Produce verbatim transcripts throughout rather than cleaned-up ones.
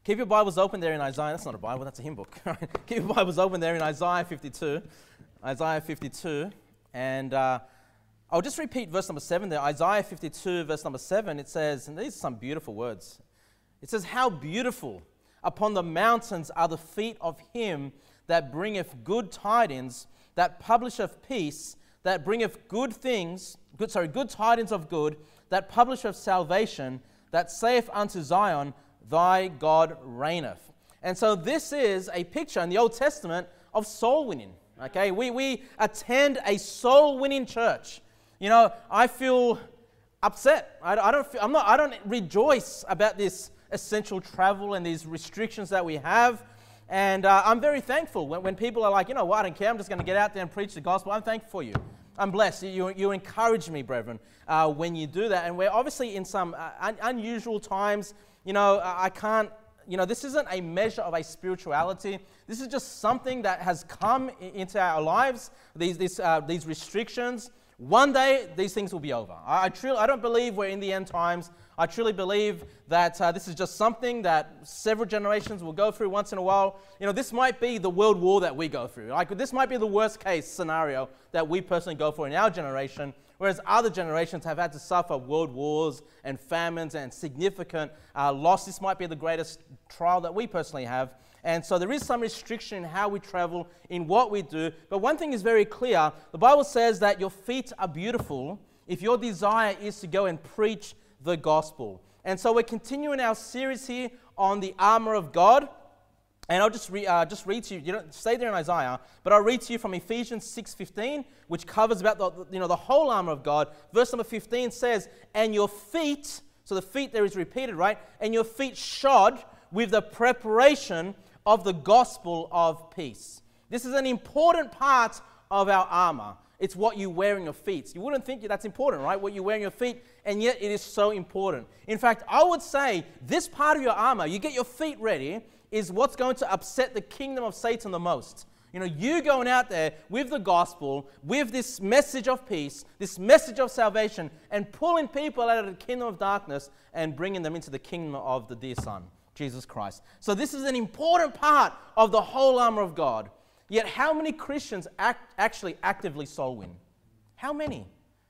Keep your Bibles open there in Isaiah. That's not a Bible, that's a hymn book. Keep your Bibles open there in Isaiah fifty-two. Isaiah fifty-two. And uh, I'll just repeat verse number seven there. Isaiah fifty-two, verse number seven. It says, and these are some beautiful words. It says, how beautiful upon the mountains are the feet of him that bringeth good tidings, that publisheth peace, that bringeth good things, good sorry, good tidings of good, that publisheth salvation, that saith unto Zion, thy God reigneth. And so this is a picture in the Old Testament of soul winning. Okay, we, we attend a soul winning church. You know, I feel upset. I, I don't feel, I'm not, I don't rejoice about this essential travel and these restrictions that we have. And uh, I'm very thankful when, when people are like, you know what, I don't care, I'm just going to get out there and preach the gospel. I'm thankful for you. I'm blessed. You, you encourage me, brethren, uh, when you do that. And we're obviously in some uh, un- unusual times. You know, I can't, you know, this isn't a measure of a spirituality. This is just something that has come into our lives, these, these, uh, these restrictions. One day, these things will be over. I, I, truly, I don't believe we're in the end times. I truly believe that uh, this is just something that several generations will go through once in a while. You know, this might be the world war that we go through. Like, this might be the worst case scenario that we personally go for in our generation, whereas other generations have had to suffer world wars and famines and significant uh, loss. This might be the greatest trial that we personally have. And so there is some restriction in how we travel, in what we do. But one thing is very clear. The Bible says that your feet are beautiful if your desire is to go and preach the gospel. And so we're continuing our series here on the armor of God. And I'll just, re, uh, just read to you, you don't stay there in Isaiah, but I'll read to you from Ephesians six fifteen, which covers about the, you know, the whole armor of God. Verse number fifteen says, and your feet, so the feet there is repeated, right? And your feet shod with the preparation of the gospel of peace. This is an important part of our armor. It's what you wear in your feet. You wouldn't think that's important, right? What you wear in your feet, and yet it is so important. In fact, I would say this part of your armor, you get your feet ready, is what's going to upset the kingdom of Satan the most. You know, you going out there with the gospel, with this message of peace, this message of salvation, and pulling people out of the kingdom of darkness and bringing them into the kingdom of the dear Son, Jesus Christ. So this is an important part of the whole armor of God. Yet how many Christians act, actually actively soul win? How many?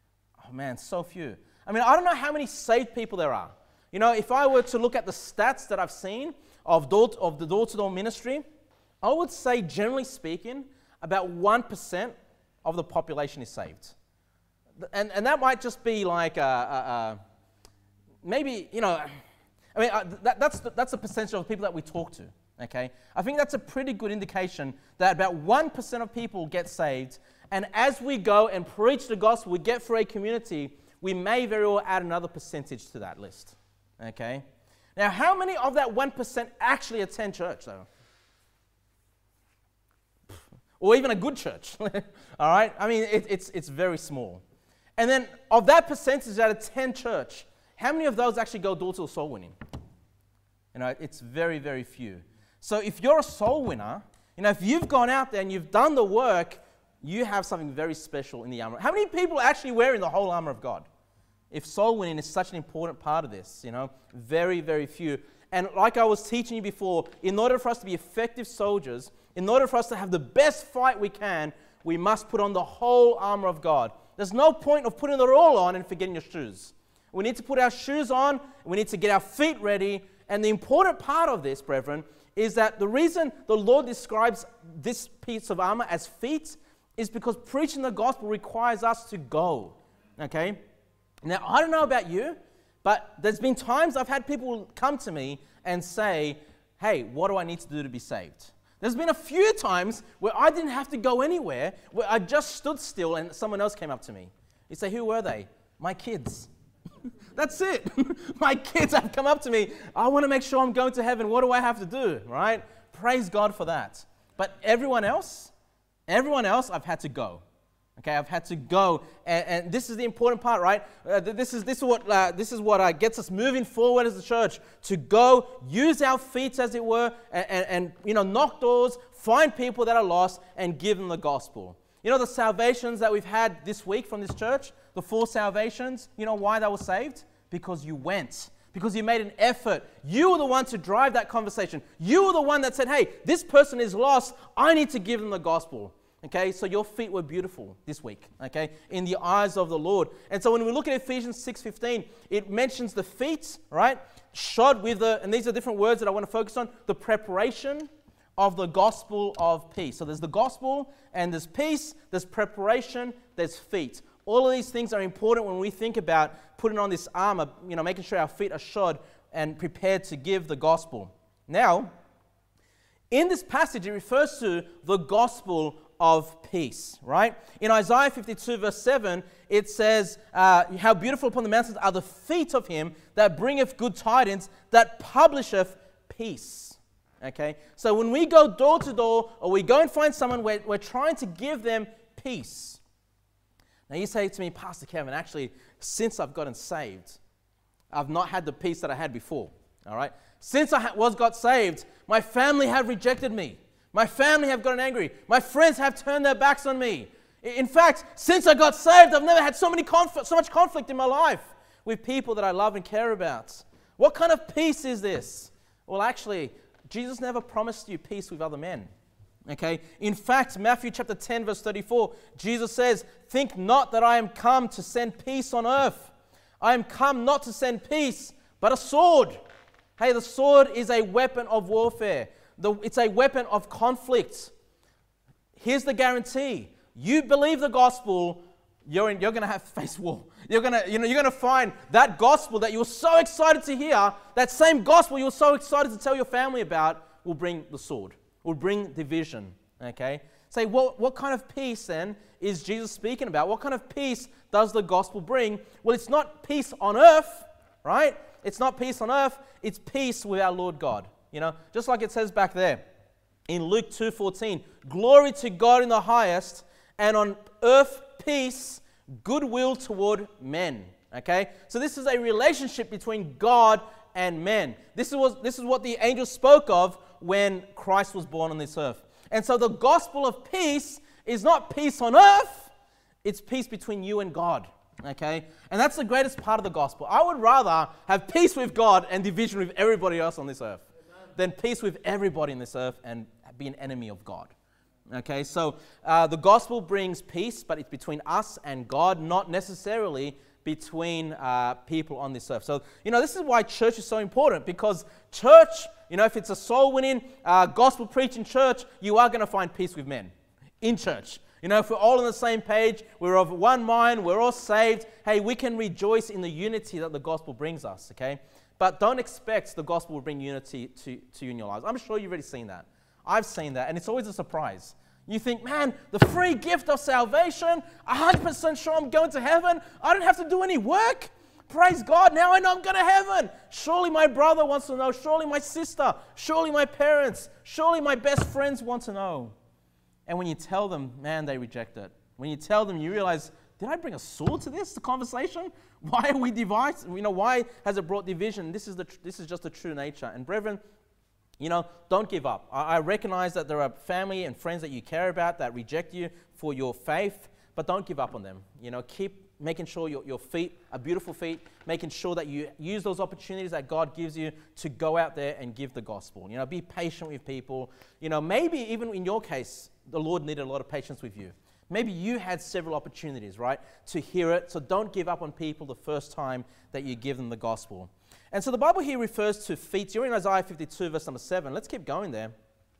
Oh man, so few. I mean, I don't know how many saved people there are. You know, if I were to look at the stats that I've seen of, door, of the door-to-door ministry, I would say, generally speaking, about one percent of the population is saved. And, and that might just be like, a, a, a, maybe, you know, I mean, uh, that, that's, the, that's the percentage of people that we talk to, okay? I think that's a pretty good indication that about one percent of people get saved, and as we go and preach the gospel, we get through a community, we may very well add another percentage to that list, okay? Now, how many of that one percent actually attend church, though? Or even a good church, all right? I mean, it, it's, it's very small. And then of that percentage that attend church, how many of those actually go door-to-door soul winning? You know, it's very, very few. So if you're a soul winner, you know, if you've gone out there and you've done the work, you have something very special in the armor. How many people are actually wearing the whole armor of God? If soul winning is such an important part of this, you know, very, very few. And like I was teaching you before, in order for us to be effective soldiers, in order for us to have the best fight we can, we must put on the whole armor of God. There's no point of putting it all on and forgetting your shoes. We need to put our shoes on, we need to get our feet ready, and the important part of this, brethren, is that the reason the Lord describes this piece of armor as feet is because preaching the gospel requires us to go, okay? Now, I don't know about you, but there's been times I've had people come to me and say, hey, what do I need to do to be saved? There's been a few times where I didn't have to go anywhere, where I just stood still and someone else came up to me. You say, who were they? My kids. That's it. My kids have come up to me. I want to make sure I'm going to heaven. What do I have to do, right? Praise God for that. But everyone else, everyone else, I've had to go. Okay, I've had to go, and, and this is the important part, right? Uh, this is this is what uh, this is what uh, gets us moving forward as a church, to go use our feet, as it were, and, and, and you know, knock doors, find people that are lost, and give them the gospel. You know, the salvations that we've had this week from this church, the four salvations. You know why they were saved? Because you went. because you made an effort. You were the one to drive that conversation. You were the one that said, hey, this person is lost. I need to give them the gospel. Okay, so your feet were beautiful this week, okay, in the eyes of the Lord. And so when we look at Ephesians six fifteen, it mentions the feet, right, shod with the, and these are different words that I want to focus on, the preparation of the gospel of peace. So there's the gospel, and there's peace, there's preparation, there's feet. All of these things are important when we think about putting on this armor, you know, making sure our feet are shod and prepared to give the gospel. Now, in this passage, it refers to the gospel of peace, right? In Isaiah fifty-two, verse seven, it says, uh, how beautiful upon the mountains are the feet of him that bringeth good tidings, that publisheth peace. Okay? So when we go door to door, or we go and find someone, we're, we're trying to give them peace. Now you say to me, Pastor Kevin, actually, since I've gotten saved, I've not had the peace that I had before, all right? Since I was got saved, my family have rejected me. My family have gotten angry. My friends have turned their backs on me. In fact, since I got saved, I've never had so many conflict, so much conflict in my life with people that I love and care about. What kind of peace is this? Well, actually, Jesus never promised you peace with other men. Okay? In fact, Matthew chapter ten, verse thirty-four, Jesus says, think not that I am come to send peace on earth. I am come not to send peace, but a sword. Hey, the sword is a weapon of warfare. The, it's a weapon of conflict. Here's the guarantee. You believe the gospel, you're, in, you're going to have to face war. You're going to, you know, you're going to find that gospel that you were so excited to hear, that same gospel you were so excited to tell your family about, will bring the sword, will bring division. Okay? Say, what, what kind of peace then is Jesus speaking about? What kind of peace does the gospel bring? Well, it's not peace on earth, right? It's not peace on earth. It's peace with our Lord God. You know, just like it says back there in Luke two fourteen, glory to God in the highest, and on earth peace, goodwill toward men. Okay? So this is a relationship between God and men. This is what, this is what the angels spoke of when Christ was born on this earth. And so the gospel of peace is not peace on earth, it's peace between you and God. Okay? And that's the greatest part of the gospel. I would rather have peace with God and division with everybody else on this earth than peace with everybody in this earth and be an enemy of God. Okay, so uh, the gospel brings peace, but it's between us and God, not necessarily between uh, people on this earth. So, you know, this is why church is so important, because church, you know, if it's a soul-winning, uh, gospel-preaching church, you are going to find peace with men in church. You know, if we're all on the same page, we're of one mind, we're all saved, hey, we can rejoice in the unity that the gospel brings us, okay? But don't expect the gospel will bring unity to, to you in your lives. I'm sure you've already seen that. I've seen that, and it's always a surprise. You think, man, the free gift of salvation, one hundred percent sure I'm going to heaven. I don't have to do any work. Praise God, now I know I'm going to heaven. Surely my brother wants to know. Surely my sister. Surely my parents. Surely my best friends want to know. And when you tell them, man, they reject it. When you tell them, you realize, did I bring a sword to this, the conversation? Why are we divided? You know, why has it brought division? This is the this is just the true nature. And brethren, you know, don't give up. I, I recognize that there are family and friends that you care about that reject you for your faith, but don't give up on them. You know, keep making sure your, your feet are beautiful feet, making sure that you use those opportunities that God gives you to go out there and give the gospel. You know, be patient with people. You know, maybe even in your case, the Lord needed a lot of patience with you. Maybe you had several opportunities, right, to hear it. So don't give up on people the first time that you give them the gospel. And so the Bible here refers to feet. You're in Isaiah fifty-two, verse number seven. Let's keep going there.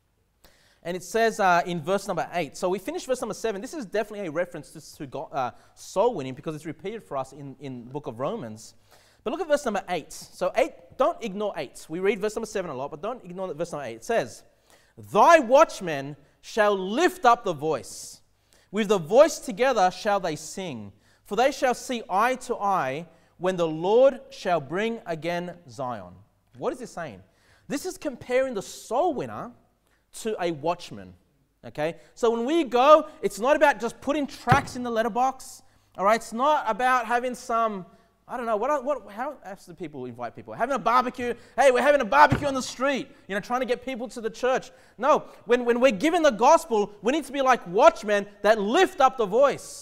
And it says uh, in verse number eight. So we finished verse number seven. This is definitely a reference to, to God, uh, soul winning, because it's repeated for us in, in the book of Romans. But look at verse number eight. So eight, don't ignore eight. We read verse number seven a lot, but don't ignore verse number eight. It says, thy watchmen shall lift up the voice. With the voice together shall they sing. For they shall see eye to eye when the Lord shall bring again Zion. What is this saying? This is comparing the soul winner to a watchman. Okay? So when we go, it's not about just putting tracts in the letterbox. All right? It's not about having some, I don't know, what, what, how else do people invite people? Having a barbecue. Hey, we're having a barbecue on the street. You know, trying to get people to the church. No, when, when we're giving the gospel, we need to be like watchmen that lift up the voice.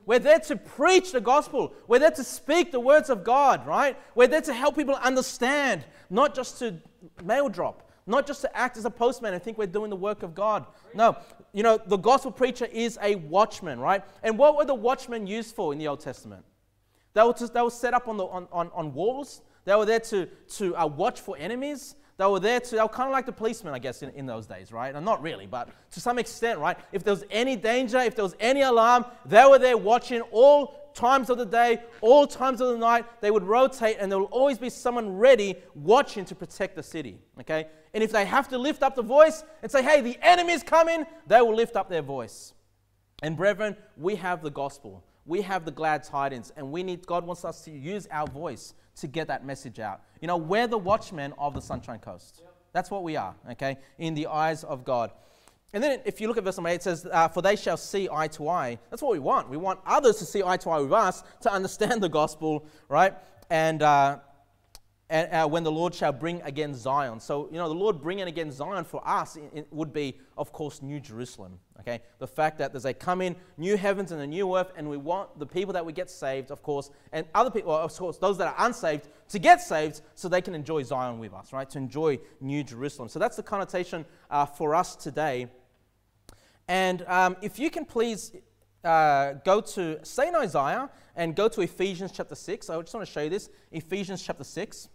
We're there to preach the gospel. We're there to speak the words of God, right? We're there to help people understand, not just to mail drop, not just to act as a postman and think we're doing the work of God. No, you know, the gospel preacher is a watchman, right? And what were the watchmen used for in the Old Testament? They were, just, they were set up on, the, on, on, on walls. They were there to, to uh, watch for enemies. They were there to, they were kind of like the policemen, I guess, in, in those days, right? And not really, but to some extent, right? If there was any danger, if there was any alarm, they were there watching all times of the day, all times of the night. They would rotate, and there will always be someone ready watching to protect the city, okay? And if they have to lift up the voice and say, hey, the enemy's coming, they will lift up their voice. And brethren, we have the gospel. We have the glad tidings, and we need, God wants us to use our voice to get that message out. You know, we're the watchmen of the Sunshine Coast. Yep. That's what we are, okay, in the eyes of God. And then if you look at verse number eight, it says, uh, for they shall see eye to eye. That's what we want. We want others to see eye to eye with us, to understand the gospel, right? And, uh, and uh, when the Lord shall bring again Zion. So, you know, the Lord bringing again Zion for us it, it would be, of course, New Jerusalem, okay? The fact that there's a coming new heavens and a new earth, and we want the people that we get saved, of course, and other people, well, of course, those that are unsaved, to get saved so they can enjoy Zion with us, right? To enjoy New Jerusalem. So that's the connotation uh, for us today. And um, if you can please uh, go to, stay in Isaiah and go to Ephesians chapter six. I just want to show you this. Ephesians chapter six.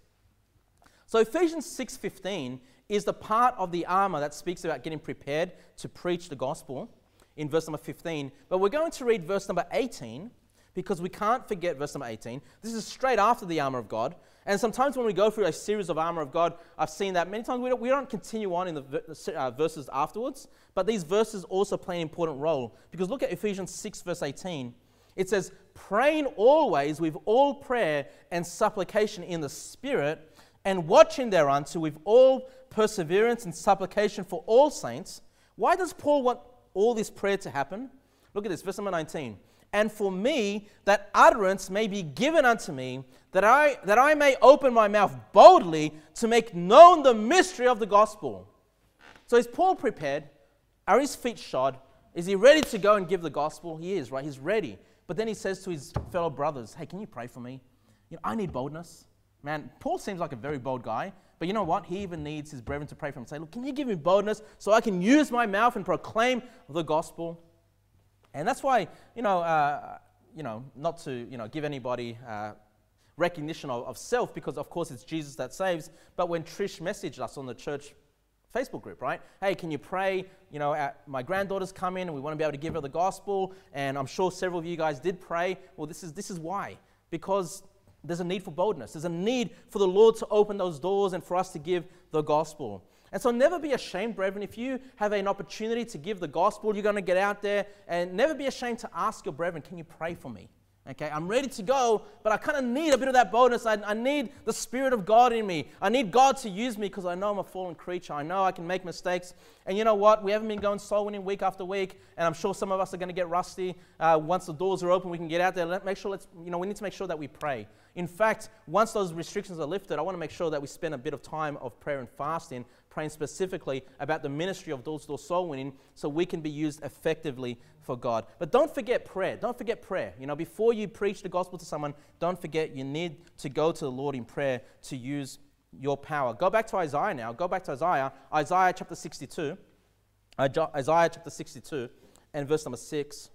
So Ephesians six fifteen is the part of the armor that speaks about getting prepared to preach the gospel in verse number fifteen. But we're going to read verse number eighteen because we can't forget verse number eighteen. This is straight after the armor of God. And sometimes when we go through a series of armor of God, I've seen that many times we don't, we don't continue on in the uh, verses afterwards. But these verses also play an important role. Because look at Ephesians six verse eighteen. It says, praying always with all prayer and supplication in the Spirit, and watching thereunto with all perseverance and supplication for all saints. Why does Paul want all this prayer to happen? Look at this, verse number nineteen. And for me, that utterance may be given unto me, that I, that I may open my mouth boldly to make known the mystery of the gospel. So is Paul prepared? Are his feet shod? Is he ready to go and give the gospel? He is, right? He's ready. But then he says to his fellow brothers, hey, can you pray for me? You know, I need boldness. Man, Paul seems like a very bold guy, but you know what? He even needs his brethren to pray for him and say, look, can you give me boldness so I can use my mouth and proclaim the gospel? And that's why, you know, uh, you know, not to, you know, give anybody uh, recognition of, of self, because of course it's Jesus that saves, but when Trish messaged us on the church Facebook group, right? Hey, can you pray? You know, uh, my granddaughter's coming and we want to be able to give her the gospel, and I'm sure several of you guys did pray. Well, this is, this is why. Because there's a need for boldness. There's a need for the Lord to open those doors and for us to give the gospel. And so never be ashamed, brethren. If you have an opportunity to give the gospel, you're going to get out there, and never be ashamed to ask your brethren, can you pray for me? Okay, I'm ready to go, but I kind of need a bit of that boldness. I, I need the Spirit of God in me. I need God to use me because I know I'm a fallen creature. I know I can make mistakes. And you know what? We haven't been going soul winning week after week, and I'm sure some of us are going to get rusty. Uh, once the doors are open, we can get out there. Let, make sure, let's, you know, we need to make sure that we pray. In fact, once those restrictions are lifted, I want to make sure that we spend a bit of time of prayer and fasting, praying specifically about the ministry of door-to-door soul winning so we can be used effectively for God. But don't forget prayer. Don't forget prayer. You know, before you preach the gospel to someone, don't forget you need to go to the Lord in prayer to use your power. Go back to Isaiah now. Go back to Isaiah. Isaiah chapter sixty-two. Isaiah chapter sixty-two and verse number six.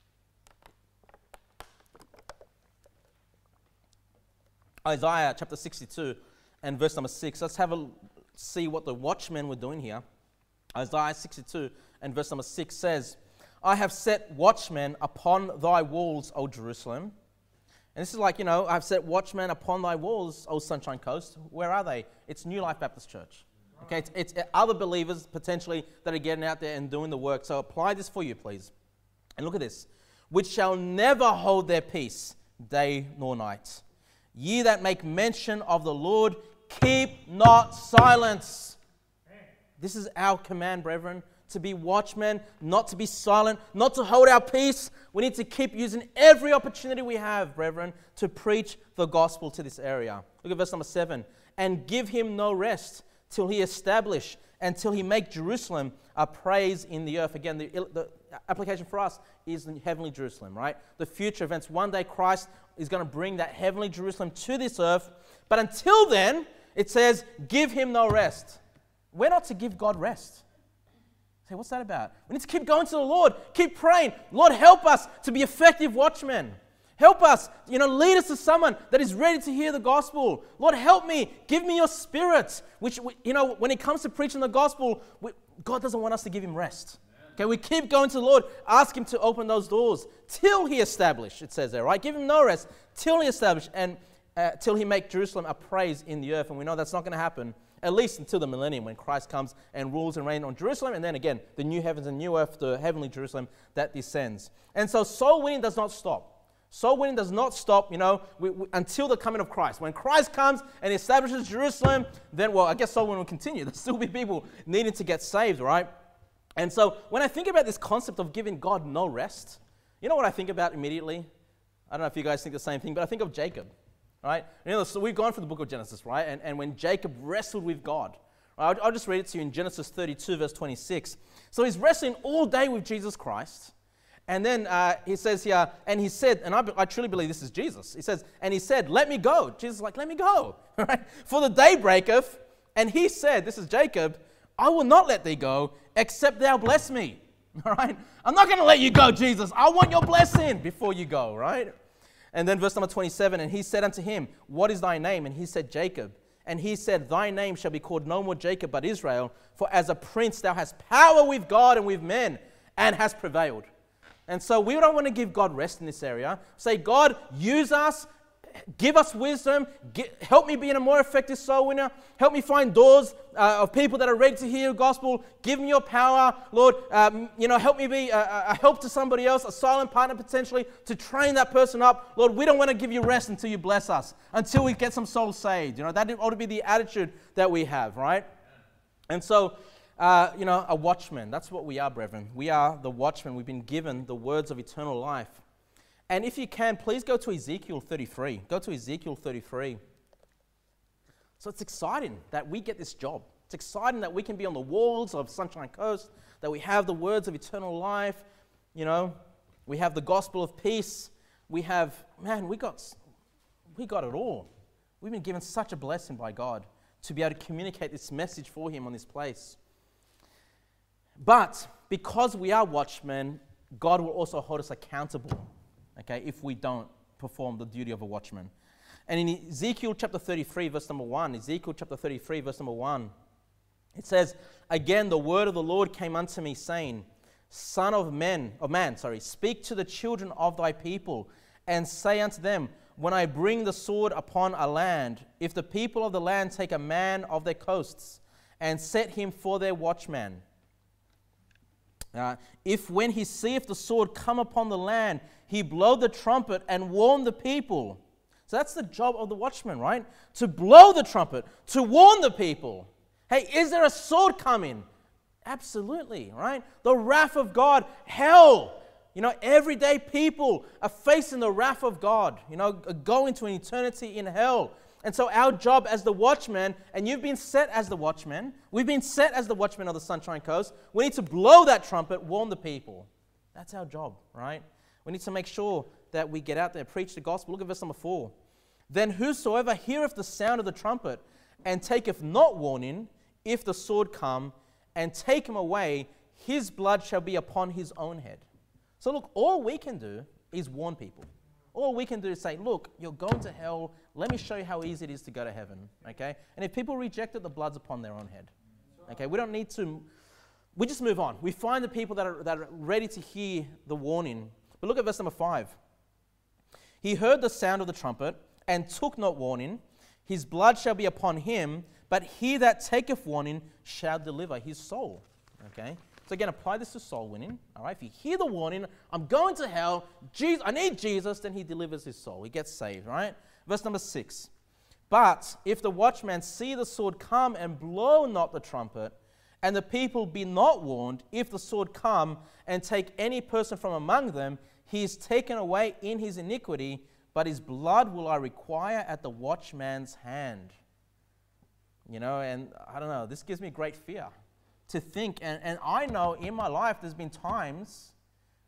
Isaiah chapter sixty-two and verse number six. Let's have a see what the watchmen were doing here. Isaiah sixty-two and verse number six says, I have set watchmen upon thy walls, O Jerusalem. And this is like, you know, I've set watchmen upon thy walls, O Sunshine Coast. Where are they? It's New Life Baptist Church. Okay, it's, it's other believers potentially that are getting out there and doing the work. So apply this for you, please. And look at this. Which shall never hold their peace, day nor night. Ye that make mention of the Lord, keep not silence. This is our command, brethren, to be watchmen, not to be silent, not to hold our peace. We need to keep using every opportunity we have, brethren, to preach the gospel to this area. Look at verse number seven. And give him no rest till he establish, until he make Jerusalem a praise in the earth. Again, the, the application for us is the heavenly Jerusalem, right? The future events. One day Christ is going to bring that heavenly Jerusalem to this earth. But until then, it says, give him no rest. We're not to give God rest. Say, what's that about? We need to keep going to the Lord. Keep praying. Lord, help us to be effective watchmen. Help us, you know, lead us to someone that is ready to hear the gospel. Lord, help me. Give me your spirit. Which, you know, when it comes to preaching the gospel, we, God doesn't want us to give him rest. Okay, we keep going to the Lord. Ask him to open those doors till he establish, it says there, right? Give him no rest till he establish and uh, till he make Jerusalem a praise in the earth. And we know that's not going to happen at least until the millennium when Christ comes and rules and reigns on Jerusalem. And then again, the new heavens and new earth, the heavenly Jerusalem that descends. And so soul winning does not stop. Soul winning does not stop, you know, we, we, until the coming of Christ. When Christ comes and establishes Jerusalem, then, well, I guess soul winning will continue. There'll still be people needing to get saved, right? And so when I think about this concept of giving God no rest, you know what I think about immediately? I don't know if you guys think the same thing, but I think of Jacob, right? You know, so we've gone through the book of Genesis, right? And, and when Jacob wrestled with God, right? I'll, I'll just read it to you in Genesis thirty-two, verse twenty-six. So he's wrestling all day with Jesus Christ. And then uh, he says here, and he said, and I, I truly believe this is Jesus. He says, and he said, let me go. Jesus is like, let me go, right? For the day breaketh. And he said, this is Jacob, I will not let thee go, except thou bless me, all right? I'm not going to let you go, Jesus. I want your blessing before you go, right? And then verse number twenty-seven, and he said unto him, what is thy name? And he said, Jacob. And he said, thy name shall be called no more Jacob, but Israel, for as a prince thou hast power with God and with men, and hast prevailed. And so we don't want to give God rest in this area. Say, God, use us, give us wisdom, get, help me be a more effective soul winner, help me find doors uh, of people that are ready to hear the gospel, give me your power, Lord, um, you know, help me be a, a help to somebody else, a silent partner potentially, to train that person up. Lord, we don't want to give you rest until you bless us, until we get some souls saved. You know, that ought to be the attitude that we have, right? And so, Uh, you know, a watchman. That's what we are, brethren. We are the watchmen. We've been given the words of eternal life. And if you can, please go to Ezekiel thirty-three. Go to Ezekiel thirty-three. So it's exciting that we get this job. It's exciting that we can be on the walls of Sunshine Coast, that we have the words of eternal life. You know, we have the gospel of peace. We have, man, we got, we got it all. We've been given such a blessing by God to be able to communicate this message for him on this place. But because we are watchmen, God will also hold us accountable, okay, if we don't perform the duty of a watchman. And in Ezekiel chapter thirty-three, verse number one, Ezekiel chapter thirty-three, verse number one, it says, again, the word of the Lord came unto me, saying, Son of man, of man, sorry, speak to the children of thy people, and say unto them, when I bring the sword upon a land, if the people of the land take a man of their coasts, and set him for their watchman, Uh, if when he seeth the sword come upon the land, he blow the trumpet and warn the people. So that's the job of the watchman, right? To blow the trumpet, to warn the people. Hey, is there a sword coming? Absolutely, right? The wrath of God, hell. You know, everyday people are facing the wrath of God, you know, going to an eternity in hell. And so our job as the watchman, and you've been set as the watchman, we've been set as the watchman of the Sunshine Coast, we need to blow that trumpet, warn the people. That's our job, right? We need to make sure that we get out there, preach the gospel. Look at verse number four. Then whosoever heareth the sound of the trumpet, and taketh not warning, if the sword come, and take him away, his blood shall be upon his own head. So look, all we can do is warn people. All we can do is say, look, you're going to hell. Let me show you how easy it is to go to heaven, okay? And if people reject it, the blood's upon their own head, okay? We don't need to, we just move on. We find the people that are, that are ready to hear the warning. But look at verse number five. He heard the sound of the trumpet and took not warning. His blood shall be upon him, but he that taketh warning shall deliver his soul, okay? So again, apply this to soul winning, all right? If you hear the warning, I'm going to hell, Jesus, I need Jesus, then he delivers his soul. He gets saved, right? Verse number six. But if the watchman see the sword come and blow not the trumpet, and the people be not warned, if the sword come and take any person from among them, he is taken away in his iniquity, but his blood will I require at the watchman's hand. You know, and I don't know, this gives me great fear. To think, and, and I know in my life there's been times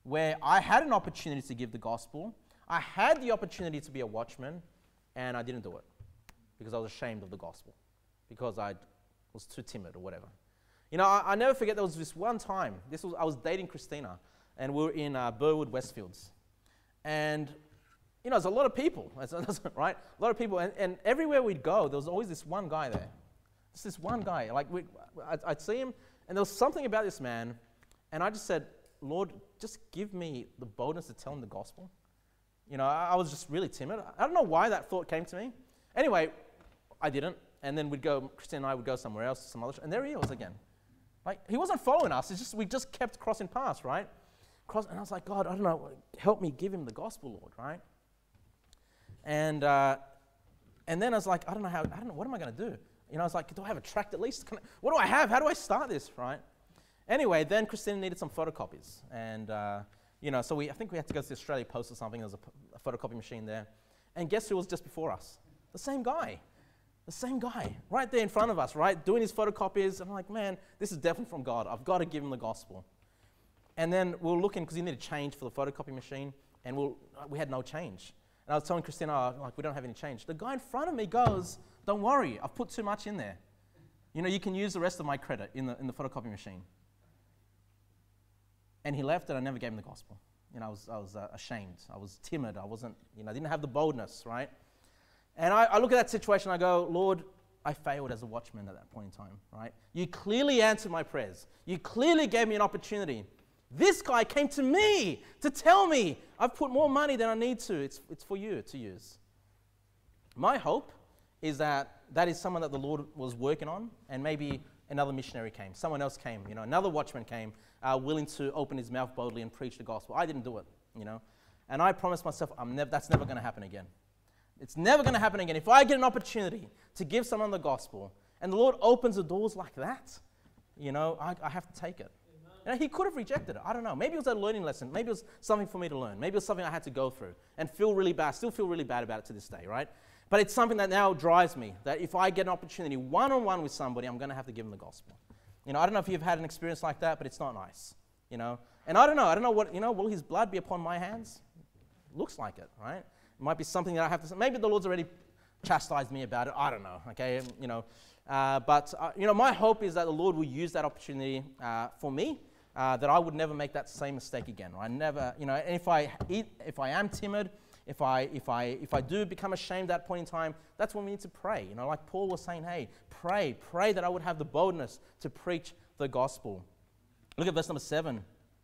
where I had an opportunity to give the gospel. I had the opportunity to be a watchman, and I didn't do it because I was ashamed of the gospel, because I was too timid or whatever. You know, I, I never forget there was this one time. This was I was dating Christina, and we were in uh, Burwood Westfields, and you know, there's a lot of people, right? A lot of people, and, and everywhere we'd go, there was always this one guy there. Just this one guy. Like we, I'd, I'd see him, and there was something about this man, and I just said, Lord, just give me the boldness to tell him the gospel. You know, I, I was just really timid. I don't know why that thought came to me. Anyway, I didn't, and then we'd go. Christine and I would go somewhere else, some other, and there he was again. Like he wasn't following us. It's just we just kept crossing paths, right? Cross, and I was like, God, I don't know, help me give him the gospel, Lord, right? And uh, and then I was like, I don't know how. I don't know what am I going to do. You know, I was like, do I have a tract at least? Can I, what do I have? How do I start this, right? Anyway, then Christina needed some photocopies, and uh, you know, so we I think we had to go to the Australia Post or something. There was a, a photocopy machine there, and guess who was just before us? The same guy, the same guy, right there in front of us, right, doing his photocopies. And I'm like, man, this is definitely from God. I've got to give him the gospel. And then we were looking because he needed change for the photocopy machine, and we we'll, we had no change. And I was telling Christina, oh, like we don't have any change. The guy in front of me goes, don't worry, I've put too much in there. You know, you can use the rest of my credit in the in the photocopy machine. And he left, and I never gave him the gospel. You know, I was, I was uh, ashamed. I was timid. I wasn't, you know, I didn't have the boldness, right? And I, I look at that situation, I go, Lord, I failed as a watchman at that point in time, right? You clearly answered my prayers. You clearly gave me an opportunity. This guy came to me to tell me, I've put more money than I need to. It's, it's for you to use. My hope is that that is someone that the Lord was working on, and maybe another missionary came, someone else came, you know, another watchman came, uh, willing to open his mouth boldly and preach the gospel. I didn't do it, you know, and I promised myself, I'm nev- that's never going to happen again. It's never going to happen again. If I get an opportunity to give someone the gospel, and the Lord opens the doors like that, you know, I, I have to take it. You know, he could have rejected it. I don't know. Maybe it was a learning lesson. Maybe it was something for me to learn. Maybe it was something I had to go through and feel really bad. Still feel really bad about it to this day, right? But it's something that now drives me, that if I get an opportunity one-on-one with somebody, I'm going to have to give them the gospel. You know, I don't know if you've had an experience like that, but it's not nice, you know. And I don't know. I don't know what, you know, will his blood be upon my hands? Looks like it, right? It might be something that I have to, maybe the Lord's already chastised me about it. I don't know, okay, you know. Uh, but, uh, you know, my hope is that the Lord will use that opportunity uh, for me, uh, that I would never make that same mistake again. I never, you know, and if I, eat, if I am timid, If I, if, I, if I do become ashamed at that point in time, that's when we need to pray. You know, like Paul was saying, hey, pray, pray that I would have the boldness to preach the gospel. Look at verse number seven.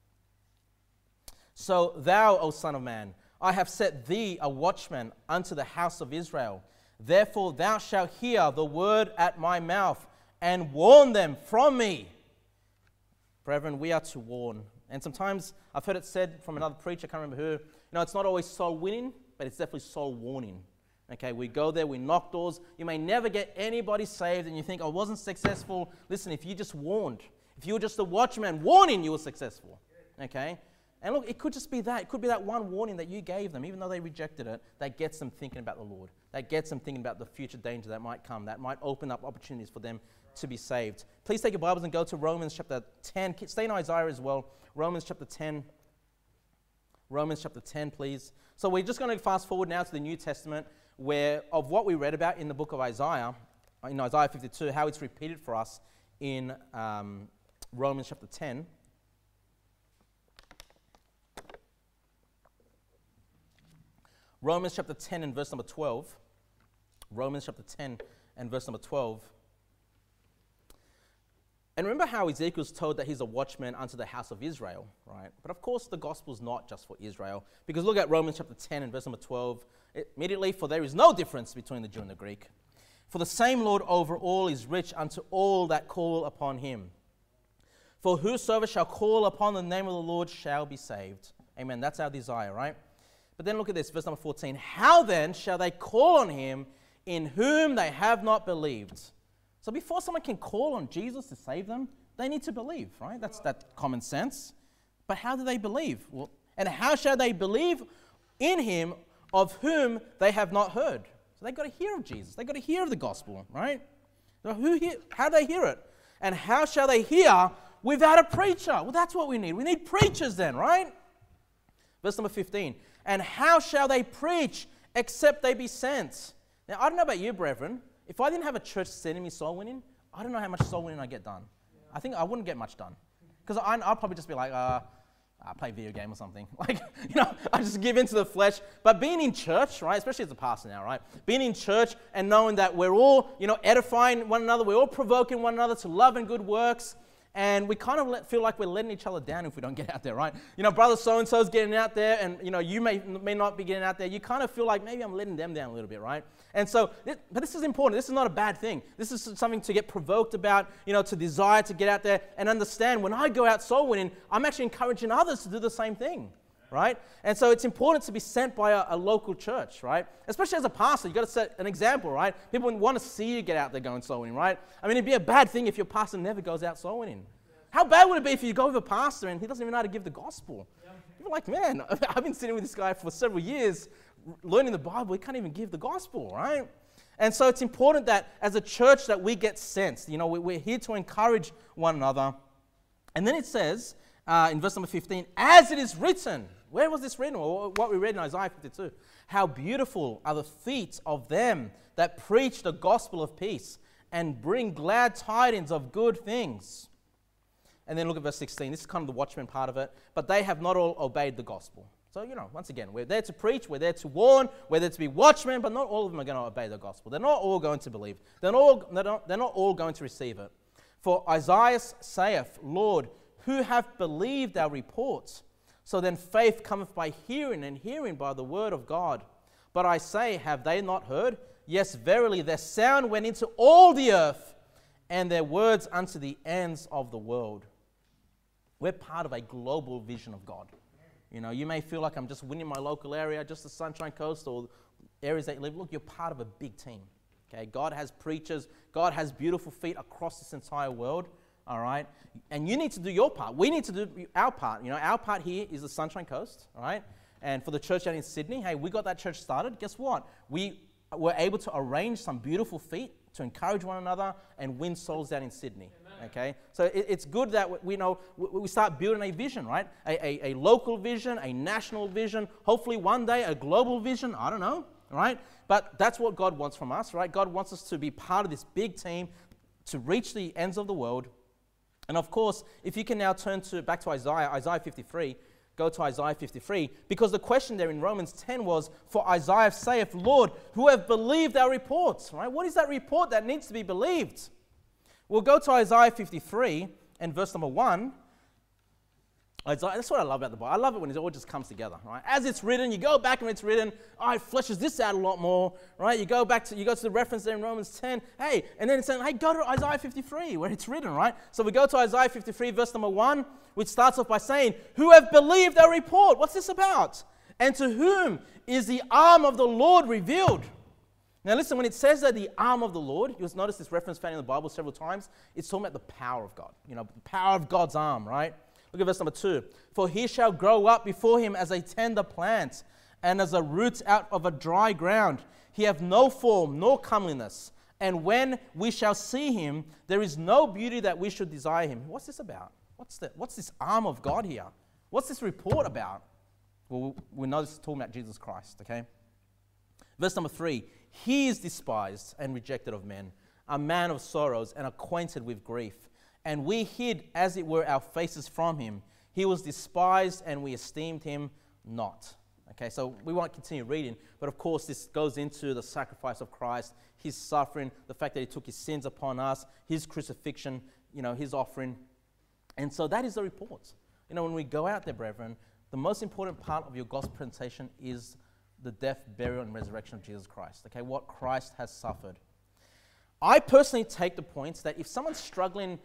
So thou, O son of man, I have set thee a watchman unto the house of Israel. Therefore thou shalt hear the word at my mouth and warn them from me. Brethren, we are to warn. And sometimes I've heard it said from another preacher, I can't remember who, you know, it's not always soul winning, but it's definitely soul warning. Okay, we go there, we knock doors. You may never get anybody saved, and you think, I wasn't successful. Listen, if you just warned, if you were just a watchman warning, you were successful. Okay? And look, it could just be that. It could be that one warning that you gave them, even though they rejected it, that gets them thinking about the Lord. That gets them thinking about the future danger that might come, that might open up opportunities for them to be saved. Please take your Bibles and go to Romans chapter ten. Stay in Isaiah as well. Romans chapter ten. Romans chapter ten, please. So we're just going to fast forward now to the New Testament, where of what we read about in the book of Isaiah, in Isaiah fifty-two, how it's repeated for us in um, Romans chapter ten. Romans chapter ten and verse number twelve. Romans chapter ten and verse number twelve. And remember how Ezekiel's told that he's a watchman unto the house of Israel, right? But of course, the gospel's not just for Israel. Because look at Romans chapter ten and verse number twelve. It, immediately, for there is no difference between the Jew and the Greek. For the same Lord over all is rich unto all that call upon him. For whosoever shall call upon the name of the Lord shall be saved. Amen. That's our desire, right? But then look at this, verse number fourteen. How then shall they call on him in whom they have not believed? So before someone can call on Jesus to save them, they need to believe, right? That's that common sense. But how do they believe? Well, and how shall they believe in him of whom they have not heard? So they've got to hear of Jesus. They've got to hear of the gospel, right? So who hear, how do they hear it? And how shall they hear without a preacher? Well, that's what we need. We need preachers then, right? Verse number fifteen. And how shall they preach except they be sent? Now, I don't know about you, brethren. If I didn't have a church sending me soul winning, I don't know how much soul winning I get done. I think I wouldn't get much done. Because I'll probably just be like, uh, I play video game or something. Like, you know, I just give into the flesh. But being in church, right, especially as a pastor now, right, being in church and knowing that we're all, you know, edifying one another, we're all provoking one another to love and good works, and we kind of let, feel like we're letting each other down if we don't get out there, right? You know, brother so-and-so's getting out there, and, you know, you may, may not be getting out there. You kind of feel like maybe I'm letting them down a little bit, right? And so, but this is important. This is not a bad thing. This is something to get provoked about, you know, to desire to get out there and understand when I go out soul winning, I'm actually encouraging others to do the same thing, right? And so it's important to be sent by a, a local church, right? Especially as a pastor, you've got to set an example, right? People want to see you get out there going soul winning, right? I mean, it'd be a bad thing if your pastor never goes out soul winning. How bad would it be if you go with a pastor and he doesn't even know how to give the gospel? You're like, man, I've been sitting with this guy for several years, learning the Bible. He can't even give the gospel, right? And so it's important that as a church that we get sensed. You know, we're here to encourage one another. And then it says uh, in verse number fifteen, as it is written. Where was this written? Or what we read in Isaiah fifty-two. How beautiful are the feet of them that preach the gospel of peace and bring glad tidings of good things. And then look at verse sixteen. This is kind of the watchman part of it. But they have not all obeyed the gospel. So, you know, once again, we're there to preach, we're there to warn, we're there to be watchmen, but not all of them are going to obey the gospel. They're not all going to believe. They're not all, they're not, they're not all going to receive it. For Isaiah saith, Lord, who hath believed our reports? So then faith cometh by hearing, and hearing by the word of God. But I say, have they not heard? Yes, verily, their sound went into all the earth, and their words unto the ends of the world. We're part of a global vision of God. You know, you may feel like I'm just winning my local area, just the Sunshine Coast or areas that you live. Look, you're part of a big team. Okay, God has preachers. God has beautiful feet across this entire world. All right, and you need to do your part. We need to do our part. You know, our part here is the Sunshine Coast. All right, and for the church down in Sydney, hey, we got that church started. Guess what? We were able to arrange some beautiful feet to encourage one another and win souls down in Sydney. Amen. Okay, so it, it's good that we know we, we start building a vision, right? A, a, a local vision, a national vision, hopefully one day a global vision. I don't know, right? But that's what God wants from us, right? God wants us to be part of this big team to reach the ends of the world. And of course, if you can now turn to back to Isaiah, Isaiah fifty-three. Go to Isaiah fifty-three, because the question there in Romans ten was, for Isaiah saith, Lord, who have believed our reports, right? What is that report that needs to be believed? We'll go to Isaiah fifty-three and verse number one. Isaiah, that's what I love about the Bible. I love it when it all just comes together, right? As it's written, you go back and it's written, oh, it fleshes this out a lot more, right? You go back to, you go to the reference there in Romans ten, hey, and then it's saying, hey, go to Isaiah fifty-three, where it's written, right? So we go to Isaiah fifty-three, verse number one, which starts off by saying, who have believed our report? What's this about? And to whom is the arm of the Lord revealed? Now listen, when it says that the arm of the Lord, you'll notice this reference found in the Bible several times, it's talking about the power of God, you know, the power of God's arm, right? Look at verse number two. For he shall grow up before him as a tender plant, and as a root out of a dry ground. He hath no form nor comeliness. And when we shall see him, there is no beauty that we should desire him. What's this about? What's, the, what's this arm of God here? What's this report about? Well, we know this is talking about Jesus Christ, okay? Verse number three. He is despised and rejected of men, a man of sorrows and acquainted with grief. And we hid, as it were, our faces from him. He was despised, and we esteemed him not. Okay, so we won't continue reading, but of course this goes into the sacrifice of Christ, his suffering, the fact that he took his sins upon us, his crucifixion, you know, his offering. And so that is the report. You know, when we go out there, brethren, the most important part of your gospel presentation is the death, burial, and resurrection of Jesus Christ. Okay, what Christ has suffered. I personally take the points that if someone's struggling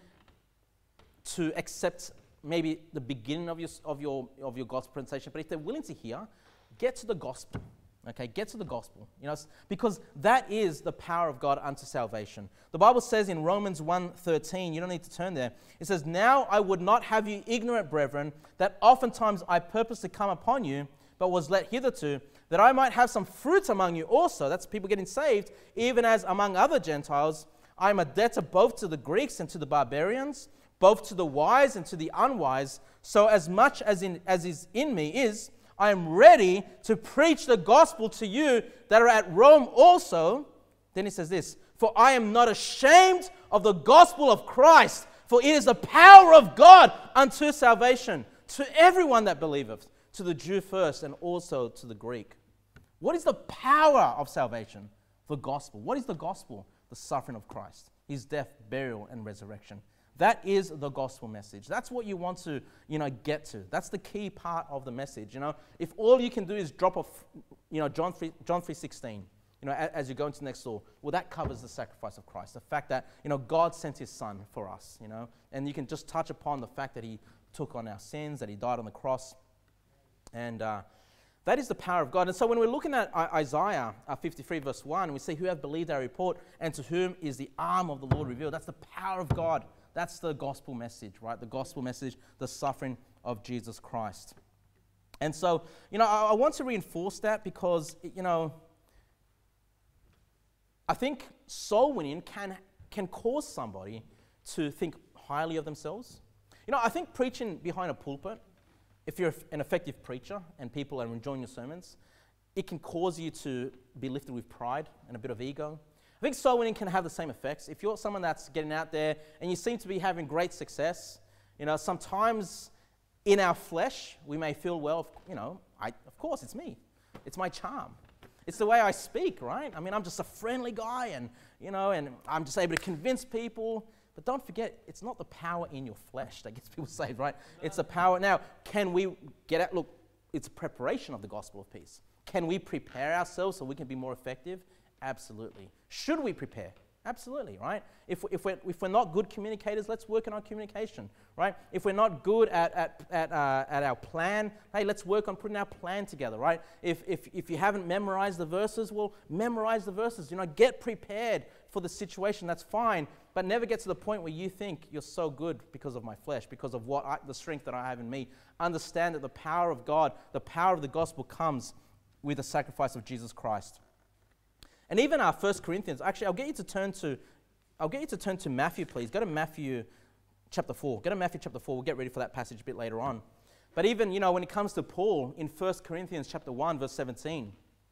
to accept maybe the beginning of your, of your, of your gospel presentation, but if they're willing to hear, get to the gospel, okay? Get to the gospel, you know, because that is the power of God unto salvation. The Bible says in Romans one thirteen, you don't need to turn there, it says, now I would not have you ignorant, brethren, that oftentimes I purposed to come upon you, but was let hitherto, that I might have some fruit among you also, that's people getting saved, even as among other Gentiles, I am a debtor both to the Greeks and to the barbarians, both to the wise and to the unwise, so as much as, in, as is in me is, I am ready to preach the gospel to you that are at Rome also. Then he says this, for I am not ashamed of the gospel of Christ, for it is the power of God unto salvation, to everyone that believeth, to the Jew first and also to the Greek. What is the power of salvation? The gospel. What is the gospel? The suffering of Christ, his death, burial, and resurrection. That is the gospel message. That's what you want to, you know, get to. That's the key part of the message. You know, if all you can do is drop off, you know, John three, John three sixteen, you know, as, as you go into the next door, well, that covers the sacrifice of Christ. The fact that, you know, God sent his son for us, you know, and you can just touch upon the fact that he took on our sins, that he died on the cross, and uh, that is the power of God. And so when we're looking at Isaiah fifty-three verse one, we see who have believed our report and to whom is the arm of the Lord revealed. That's the power of God. That's the gospel message, right? The gospel message, the suffering of Jesus Christ. And so, you know, I, I want to reinforce that because, you know, I think soul winning can, can cause somebody to think highly of themselves. You know, I think preaching behind a pulpit, if you're an effective preacher and people are enjoying your sermons, it can cause you to be lifted with pride and a bit of ego. I think soul winning can have the same effects. If you're someone that's getting out there and you seem to be having great success, you know, sometimes in our flesh, we may feel, well, you know, I, of course, it's me. It's my charm. It's the way I speak, right? I mean, I'm just a friendly guy and, you know, and I'm just able to convince people. But don't forget, it's not the power in your flesh that gets people saved, right? It's the power. Now, can we get out? Look, it's a preparation of the gospel of peace. Can we prepare ourselves so we can be more effective? Absolutely. Should we prepare? Absolutely, right? If, if, we're, if we're not good communicators, let's work on our communication, right? If we're not good at, at, at, uh, at our plan, hey, let's work on putting our plan together, right? If, if, if you haven't memorized the verses, well, memorize the verses. You know, get prepared for the situation, that's fine, but never get to the point where you think you're so good because of my flesh, because of what I, the strength that I have in me. Understand that the power of God, the power of the gospel comes with the sacrifice of Jesus Christ. And even our First Corinthians, actually, I'll get you to turn to, I'll get you to turn to Matthew, please. Go to Matthew chapter four. Go to Matthew chapter four. We'll get ready for that passage a bit later on. But even, you know, when it comes to Paul in First Corinthians chapter one, verse seventeen,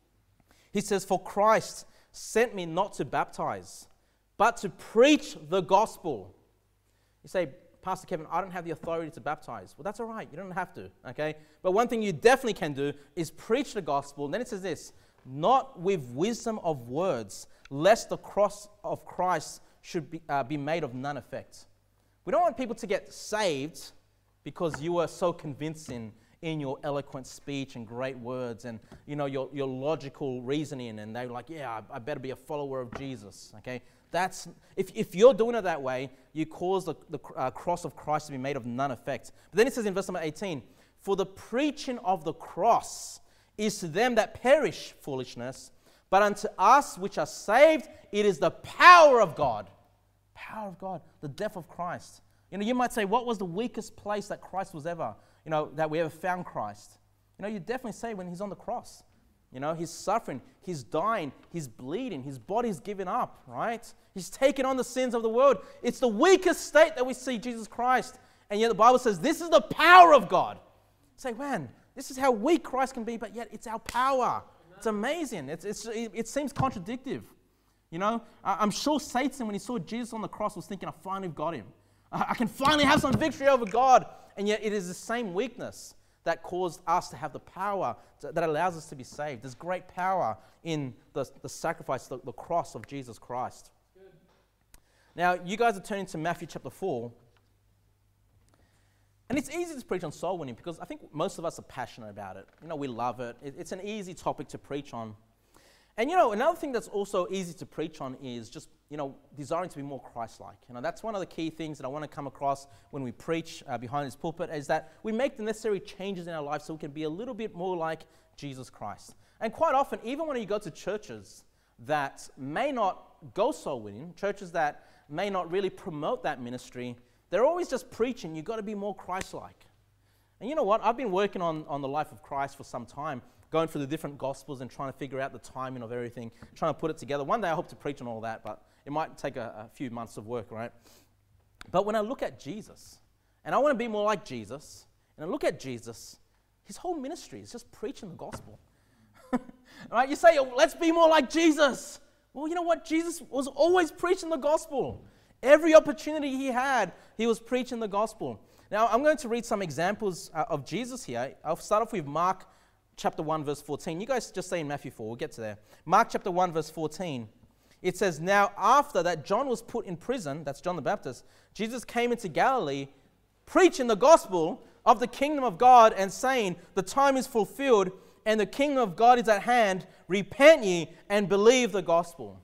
he says, for Christ sent me not to baptize, but to preach the gospel. You say, Pastor Kevin, I don't have the authority to baptize. Well, that's all right. You don't have to, okay? But one thing you definitely can do is preach the gospel. And then it says this, not with wisdom of words, lest the cross of Christ should be, uh, be made of none effect. We don't want people to get saved because you were so convincing in your eloquent speech and great words and, you know, your, your logical reasoning, and they're like, yeah, I, I better be a follower of Jesus, okay? That's, if, if you're doing it that way, you cause the, the uh, cross of Christ to be made of none effect. But then it says in verse number eighteen, for the preaching of the cross is to them that perish foolishness, but unto us which are saved, it is the power of God. Power of God, the death of Christ. You know, you might say, what was the weakest place that Christ was ever, you know, that we ever found Christ? You know, you definitely say when he's on the cross. You know, he's suffering, he's dying, he's bleeding, his body's given up, right? He's taken on the sins of the world. It's the weakest state that we see Jesus Christ. And yet the Bible says this is the power of God. You say, man, this is how weak Christ can be, but yet it's our power. It's amazing. It's, it's, it, it seems contradictory. You know, I, I'm sure Satan, when he saw Jesus on the cross, was thinking, I finally got him. I, I can finally have some victory over God. And yet it is the same weakness that caused us to have the power to, that allows us to be saved. There's great power in the, the sacrifice, the, the cross of Jesus Christ. Good. Now, you guys are turning to Matthew chapter four. And it's easy to preach on soul winning because I think most of us are passionate about it. You know, we love it. it. It's an easy topic to preach on. And, you know, another thing that's also easy to preach on is just, you know, desiring to be more Christ-like. You know, that's one of the key things that I want to come across when we preach uh, behind this pulpit is that we make the necessary changes in our life so we can be a little bit more like Jesus Christ. And quite often, even when you go to churches that may not go soul winning, churches that may not really promote that ministry, they're always just preaching, you've got to be more Christ-like. And you know what? I've been working on, on the life of Christ for some time, going through the different Gospels and trying to figure out the timing of everything, trying to put it together. One day I hope to preach on all that, but it might take a, a few months of work, right? But when I look at Jesus, and I want to be more like Jesus, and I look at Jesus, His whole ministry is just preaching the gospel. Right? You say, oh, let's be more like Jesus. Well, you know what? Jesus was always preaching the gospel. Every opportunity he had, he was preaching the gospel. Now, I'm going to read some examples uh, of Jesus here. I'll start off with Mark chapter one, verse fourteen. You guys just say in Matthew four. We'll get to there. Mark chapter one, verse fourteen. It says, now after that John was put in prison, that's John the Baptist, Jesus came into Galilee preaching the gospel of the kingdom of God and saying, the time is fulfilled and the kingdom of God is at hand. Repent ye and believe the gospel.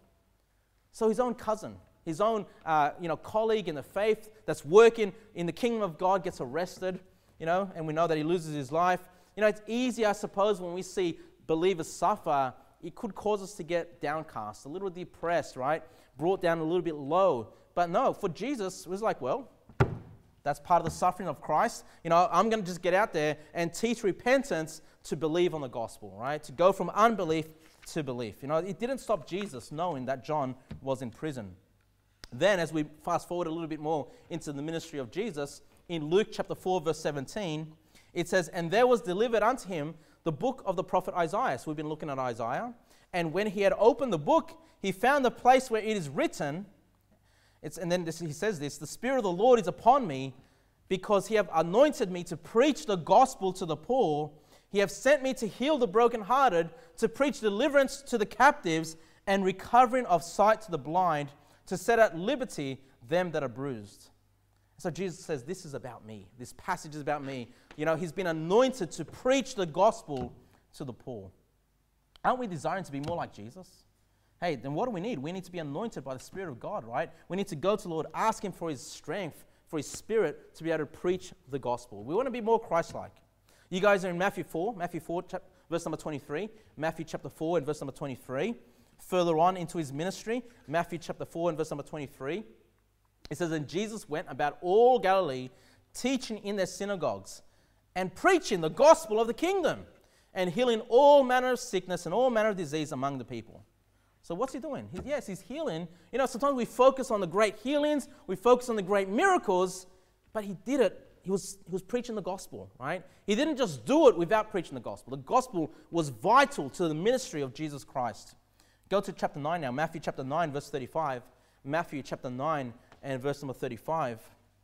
So his own cousin, his own uh, you know, colleague in the faith that's working in the kingdom of God gets arrested, you know, and we know that he loses his life. You know, it's easy, I suppose, when we see believers suffer, it could cause us to get downcast, a little depressed, right? Brought down a little bit low. But no, for Jesus, it was like, well, that's part of the suffering of Christ. You know, I'm going to just get out there and teach repentance to believe on the gospel, right? To go from unbelief to belief. You know, it didn't stop Jesus knowing that John was in prison. Then, as we fast forward a little bit more into the ministry of Jesus, in Luke chapter four, verse seventeen, it says, and there was delivered unto him the book of the prophet Isaiah. So we've been looking at Isaiah. And when he had opened the book, he found the place where it is written, it's, and then this, he says this, the Spirit of the Lord is upon me, because he hath anointed me to preach the gospel to the poor. He hath sent me to heal the brokenhearted, to preach deliverance to the captives, and recovering of sight to the blind, to set at liberty them that are bruised. So Jesus says, this is about me. This passage is about me. You know, he's been anointed to preach the gospel to the poor. Aren't we desiring to be more like Jesus? Hey, then what do we need? We need to be anointed by the Spirit of God, right? We need to go to the Lord, ask him for his strength, for his Spirit to be able to preach the gospel. We want to be more Christ-like. You guys are in Matthew four, Matthew four, chap- verse number twenty-three. Matthew chapter four and verse number twenty-three. Further on into his ministry, Matthew chapter four and verse number twenty-three. It says, and Jesus went about all Galilee, teaching in their synagogues and preaching the gospel of the kingdom and healing all manner of sickness and all manner of disease among the people. So what's he doing? He, yes, he's healing. You know, sometimes we focus on the great healings, we focus on the great miracles, but he did it. He was, he was preaching the gospel, right? He didn't just do it without preaching the gospel. The gospel was vital to the ministry of Jesus Christ. Go to chapter nine now, Matthew chapter nine, verse thirty-five. Matthew chapter nine and verse number thirty-five.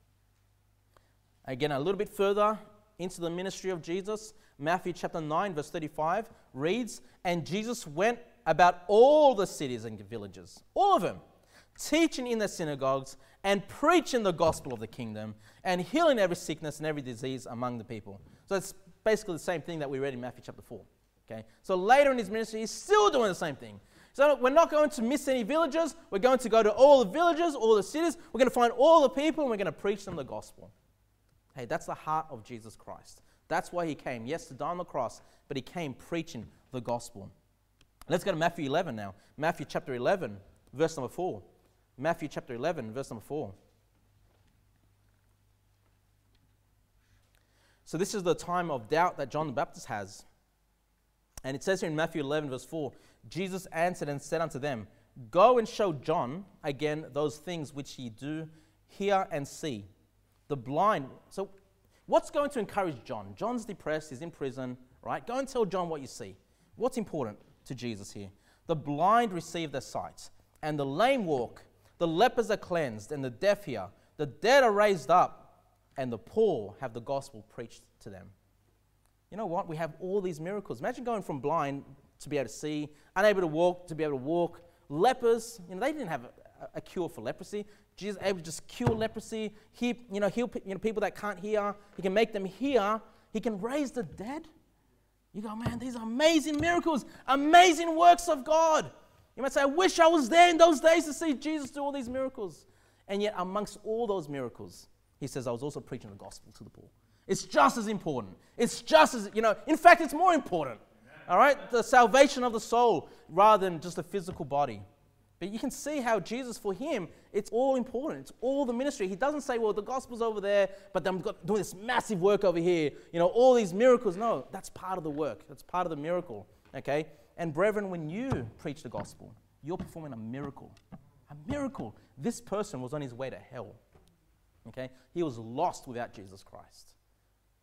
Again, a little bit further into the ministry of Jesus, Matthew chapter nine, verse thirty-five reads, and Jesus went about all the cities and villages, all of them, teaching in their synagogues and preaching the gospel of the kingdom and healing every sickness and every disease among the people. So it's basically the same thing that we read in Matthew chapter four. Okay? So later in his ministry, he's still doing the same thing. So we're not going to miss any villages. We're going to go to all the villages, all the cities. We're going to find all the people and we're going to preach them the gospel. Hey, that's the heart of Jesus Christ. That's why he came. Yes, to die on the cross, but he came preaching the gospel. Let's go to Matthew eleven now. Matthew chapter eleven, verse number four. Matthew chapter eleven, verse number four. So this is the time of doubt that John the Baptist has. And it says here in Matthew eleven, verse four, Jesus answered and said unto them, go and show John again those things which ye do hear and see. The blind. So what's going to encourage John? John's depressed, he's in prison, right? Go and tell John what you see. What's important to Jesus here? The blind receive their sight, and the lame walk. The lepers are cleansed, and the deaf hear. The dead are raised up, and the poor have the gospel preached to them. You know what? We have all these miracles. Imagine going from blind to be able to see, unable to walk to be able to walk. Lepers, you know, they didn't have a, a cure for leprosy. Jesus is able to just cure leprosy, heal, you know, heal you know, people that can't hear. He can make them hear. He can raise the dead. You go, man, these are amazing miracles, amazing works of God. You might say, I wish I was there in those days to see Jesus do all these miracles. And yet amongst all those miracles, he says, I was also preaching the gospel to the poor. It's just as important. It's just as, you know, in fact, it's more important. All right? The salvation of the soul rather than just the physical body. But you can see how Jesus, for him, it's all important. It's all the ministry. He doesn't say, well, the gospel's over there, but I'm doing this massive work over here. You know, all these miracles. No, that's part of the work. That's part of the miracle. Okay? And brethren, when you preach the gospel, you're performing a miracle. A miracle. This person was on his way to hell. Okay? He was lost without Jesus Christ.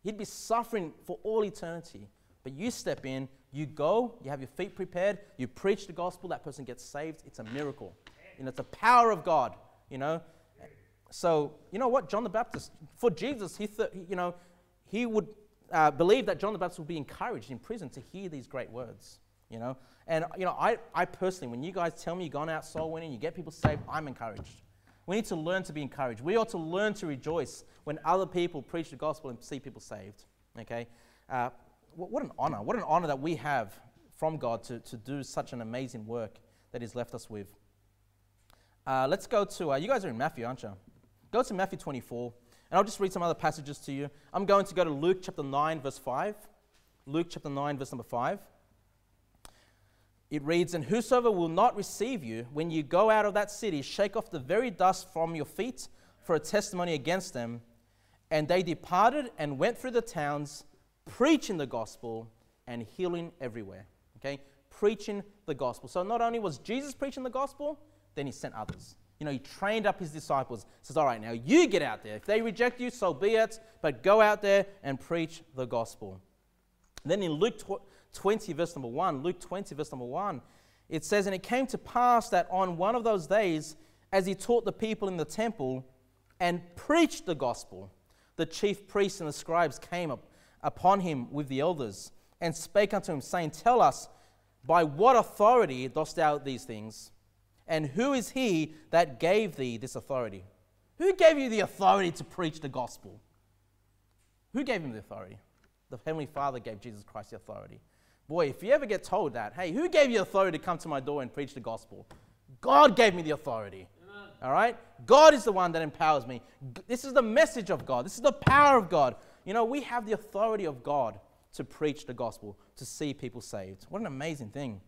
He'd be suffering for all eternity. But you step in, you go, you have your feet prepared, you preach the gospel, that person gets saved. It's a miracle. You know, it's the power of God, you know. So, you know what, John the Baptist, for Jesus, he th- you know, he would uh, believe that John the Baptist would be encouraged in prison to hear these great words, you know. And, you know, I, I personally, when you guys tell me you're going out soul winning, you get people saved, I'm encouraged. We need to learn to be encouraged. We ought to learn to rejoice when other people preach the gospel and see people saved, okay. Uh, what, what an honor. What an honor that we have from God to, to do such an amazing work that He's left us with. Uh, let's go to, uh, you guys are in Matthew, aren't you? Go to Matthew twenty-four, and I'll just read some other passages to you. I'm going to go to Luke chapter nine, verse five. Luke chapter nine, verse number five. It reads, "And whosoever will not receive you, when you go out of that city, shake off the very dust from your feet for a testimony against them. And they departed and went through the towns, preaching the gospel and healing everywhere." Okay? Preaching the gospel. So not only was Jesus preaching the gospel, then He sent others. You know, He trained up His disciples. He says, all right, now you get out there. If they reject you, so be it. But go out there and preach the gospel. And then in Luke twenty, verse number one, Luke twenty, verse number one, it says, "And it came to pass that on one of those days, as He taught the people in the temple and preached the gospel, the chief priests and the scribes came up upon Him with the elders and spake unto Him, saying, Tell us, by what authority dost thou these things? And who is He that gave thee this authority?" Who gave you the authority to preach the gospel? Who gave Him the authority? The Heavenly Father gave Jesus Christ the authority. Boy, if you ever get told that, hey, who gave you authority to come to my door and preach the gospel? God gave me the authority. Amen. All right? God is the one that empowers me. This is the message of God. This is the power of God. You know, we have the authority of God to preach the gospel, to see people saved. What an amazing thing.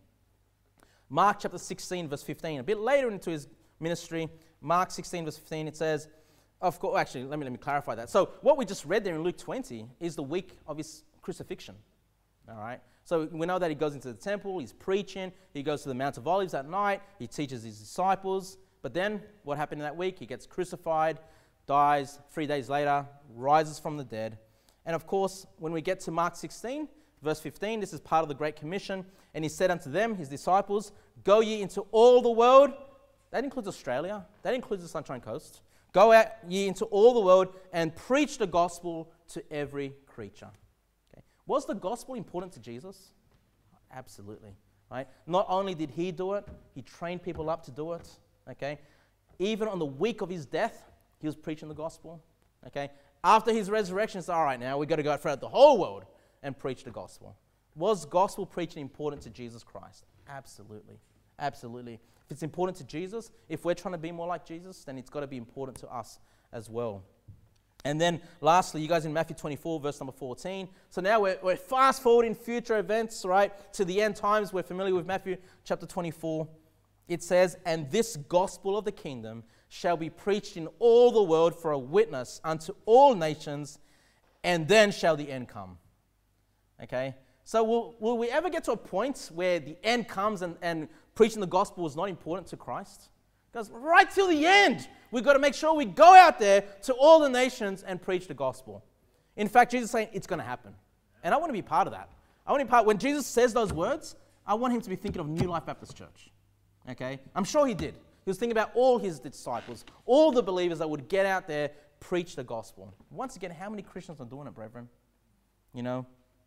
Mark chapter sixteen, verse fifteen. A bit later into His ministry, Mark sixteen, verse fifteen, it says, of course, actually, let me, let me clarify that. So what we just read there in Luke twenty is the week of His crucifixion. All right? So we know that He goes into the temple, He's preaching, He goes to the Mount of Olives at night, He teaches His disciples. But then what happened in that week? He gets crucified, dies, three days later, rises from the dead. And of course, when we get to Mark sixteen, verse fifteen, this is part of the Great Commission. "And He said unto them," His disciples, "Go ye into all the world." That includes Australia. That includes the Sunshine Coast. "Go out ye into all the world and preach the gospel to every creature." Okay. Was the gospel important to Jesus? Absolutely. Right? Not only did He do it, He trained people up to do it. Okay. Even on the week of His death, He was preaching the gospel. Okay. After His resurrection, it's all right, now we've got to go throughout the whole world and preach the gospel. Was gospel preaching important to Jesus Christ? Absolutely. Absolutely. If it's important to Jesus, if we're trying to be more like Jesus, then it's got to be important to us as well. And then lastly, you guys in Matthew twenty-four, verse number fourteen. So now we're, we're fast forwarding future events, right, to the end times. We're familiar with Matthew chapter twenty-four. It says, "And this gospel of the kingdom shall be preached in all the world for a witness unto all nations, and then shall the end come." Okay? So will, will we ever get to a point where the end comes and, and preaching the gospel is not important to Christ? Because right till the end, we've got to make sure we go out there to all the nations and preach the gospel. In fact, Jesus is saying it's going to happen. And I want to be part of that. I want to be part, when Jesus says those words, I want Him to be thinking of New Life Baptist Church. Okay? I'm sure He did. He was thinking about all His disciples, all the believers that would get out there, preach the gospel. Once again, how many Christians are doing it, brethren? You know?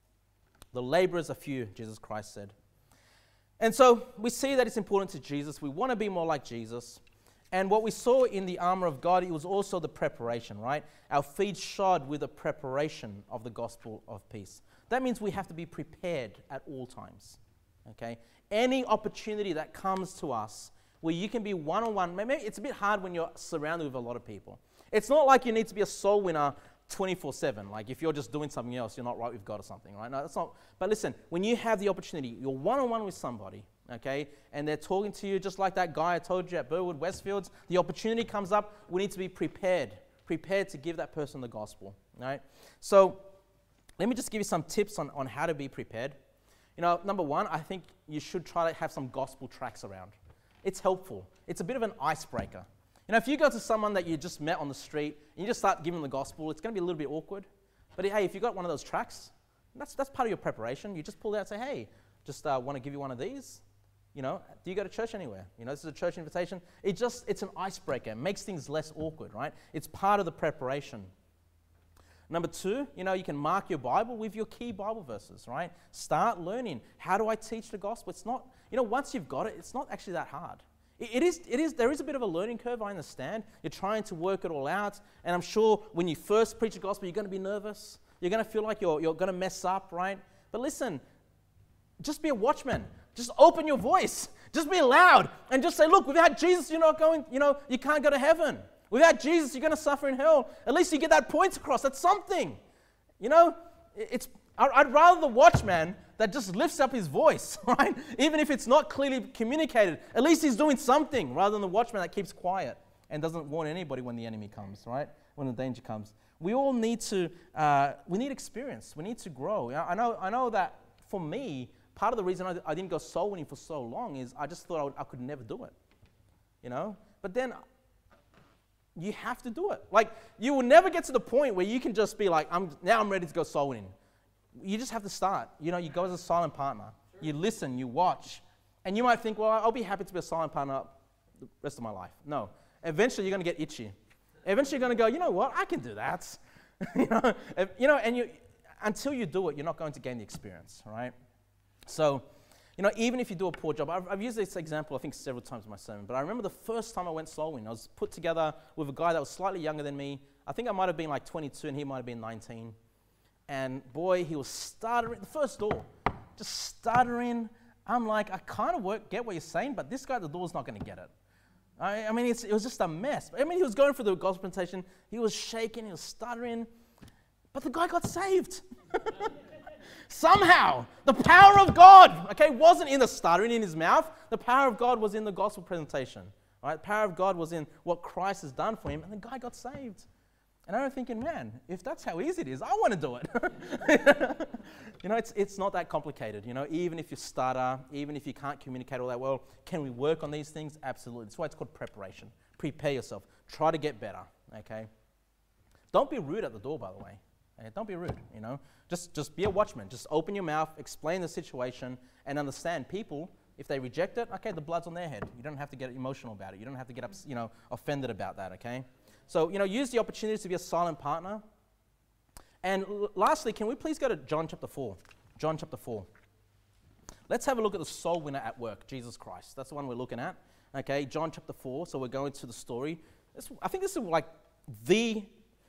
The laborers are few, Jesus Christ said. And so we see that it's important to Jesus. We want to be more like Jesus. And what we saw in the armor of God, it was also the preparation, right? Our feet shod with the preparation of the gospel of peace. That means we have to be prepared at all times, okay? Any opportunity that comes to us where you can be one-on-one, maybe it's a bit hard when you're surrounded with a lot of people. It's not like you need to be a soul winner twenty-four seven. Like if you're just doing something else, you're not right with God or something, right? No, that's not. But listen, when you have the opportunity, you're one-on-one with somebody, okay, and they're talking to you just like that guy I told you at Burwood Westfields, the opportunity comes up, we need to be prepared, prepared to give that person the gospel, right? So let me just give you some tips on, on how to be prepared. You know, number one, I think you should try to have some gospel tracts around. It's helpful. It's a bit of an icebreaker. You know, if you go to someone that you just met on the street and you just start giving them the gospel, it's going to be a little bit awkward. But hey, if you've got one of those tracts, that's, that's part of your preparation. You just pull it out and say, hey, just uh, want to give you one of these. You know, do you go to church anywhere? You know, this is a church invitation. It just, it's an icebreaker. It makes things less awkward, right? It's part of the preparation. Number two, you know, you can mark your Bible with your key Bible verses, right? Start learning. How do I teach the gospel? It's not, you know, once you've got it, it's not actually that hard. It, it is, it is, there is a bit of a learning curve, I understand. You're trying to work it all out. And I'm sure when you first preach the gospel, you're going to be nervous. You're going to feel like you're, you're going to mess up, right? But listen, just be a watchman. Just open your voice. Just be loud and just say, look, without Jesus, you're not going, you know, you can't go to heaven. Without Jesus, you're going to suffer in hell. At least you get that point across. That's something. You know, it's, I'd rather the watchman that just lifts up his voice, right? Even if it's not clearly communicated. At least he's doing something rather than the watchman that keeps quiet and doesn't warn anybody when the enemy comes, right? When the danger comes. We all need to, uh, we need experience. We need to grow. I know, I know that for me, part of the reason I, I didn't go soul winning for so long is I just thought I, would, I could never do it, you know? But then you have to do it. Like, you will never get to the point where you can just be like, I'm, now I'm ready to go soul winning. You just have to start. You know, you go as a silent partner. Sure. You listen, you watch. And you might think, well, I'll be happy to be a silent partner the rest of my life. No. Eventually, you're going to get itchy. Eventually, you're going to go, you know what? I can do that. you know, if, you know, and you, until you do it, you're not going to gain the experience, right? So, you know, even if you do a poor job, I've, I've used this example, I think, several times in my sermon, but I remember the first time I went soul winning, I was put together with a guy that was slightly younger than me. I think I might have been like twenty-two and he might have been nineteen. And boy, he was stuttering, the first door, just stuttering. I'm like, I kind of work, get what you're saying, but this guy at the door's not going to get it. I, I mean, it's, it was just a mess. I mean, he was going for the gospel presentation, he was shaking, he was stuttering, but the guy got saved. Somehow, the power of God, okay, wasn't in the stuttering in his mouth. The power of God was in the gospel presentation. Right? The power of God was in what Christ has done for him, and the guy got saved. And I'm thinking, man, if that's how easy it is, I want to do it. You know, it's, it's not that complicated. You know, even if you stutter, even if you can't communicate all that well, can we work on these things? Absolutely. That's why it's called preparation. Prepare yourself. Try to get better, okay? Don't be rude at the door, by the way. Okay? Don't be rude, you know. Just, just be a watchman. Just open your mouth, explain the situation, and understand people, if they reject it, okay, the blood's on their head. You don't have to get emotional about it. You don't have to get ups, you know, offended about that, okay? So, you know, use the opportunity to be a silent partner. And l- lastly, can we please go to John chapter four? John chapter four. Let's have a look at the soul winner at work, Jesus Christ. That's the one we're looking at, okay? John chapter four, so we're going to the story. This, I think this is like the,